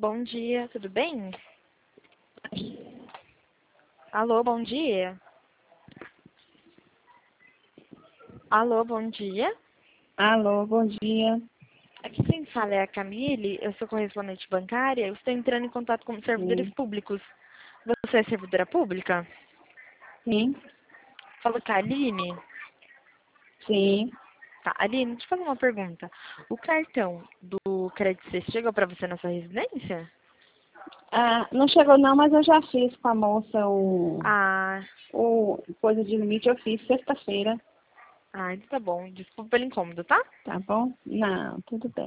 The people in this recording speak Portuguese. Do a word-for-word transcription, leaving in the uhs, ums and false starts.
bom dia, tudo bem? Alô, bom dia. Alô, bom dia. Alô, bom dia. Aqui quem fala é a Camille, eu sou correspondente bancária, eu estou entrando em contato com servidores Sim. públicos. Você é servidora pública? Sim, Falo com a Aline? sim. Tá, Aline, deixa eu fazer uma pergunta. O cartão do Crédito C chegou para você na sua residência? Ah, não chegou não, mas eu já fiz com a moça o, Ah, o coisa de limite, eu fiz sexta-feira, ah, então tá bom. Desculpa pelo incômodo, tá? tá bom? Não, tudo bem.